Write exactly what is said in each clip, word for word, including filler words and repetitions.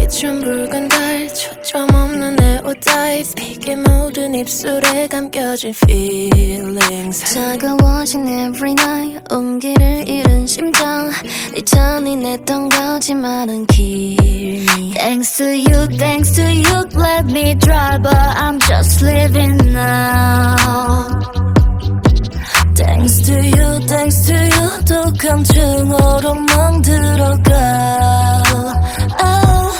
비춘 붉은 달 초점 없는 내 옷 타입 빛에 묻은 입술에 감겨진 feelings 차가워진 every night 온기를 잃은 심장 이전이 냈던 거짓말은 kill me. Thanks to you, thanks to you let me try but I'm just living now. Thanks to you, thanks to you 독한 층으로 멍들어가 oh.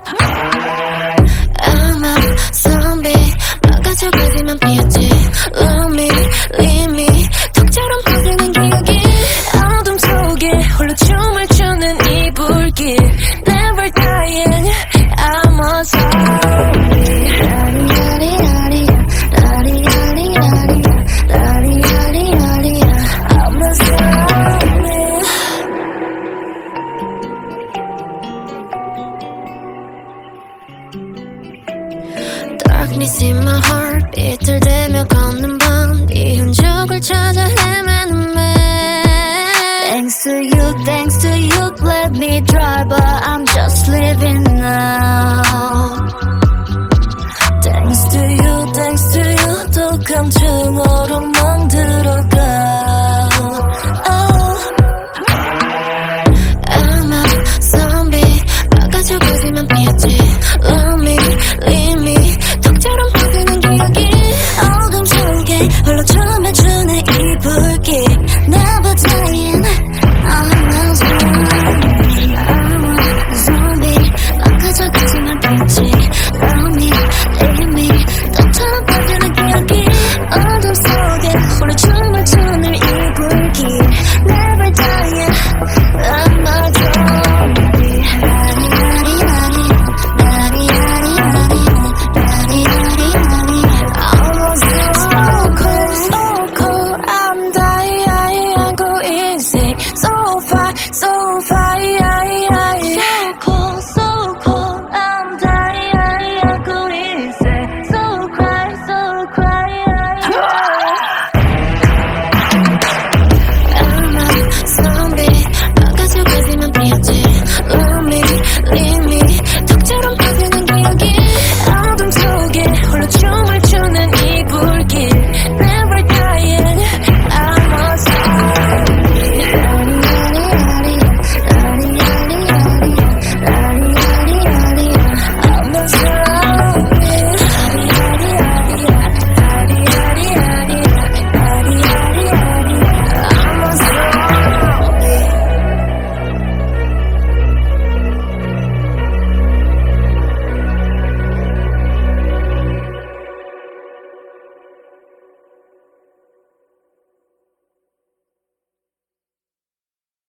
I'm a zombie 막아져 가지만 피었지 Love me, leave me 덕처럼 퍼지는 기억이 어둠 속에 홀로 춤을 추는 이 불길 Never dying, I'm a zombie 라리라리 라리라리 라리 라리라리 라리 I'm a zombie Darkness in my heart 비틀대며 걷는 밤 네 흔적을 찾아 헤매는 매 Thanks to you, thanks to you let me try but I'm just living now. Thanks to you, thanks to you 독한 층으로 멍들어가 oh. I'm a zombie 막아져 가지만 피었지 Love me, leave me 덕처럼 퍼지는 기억이 어둠 속에 홀로 춤을 추는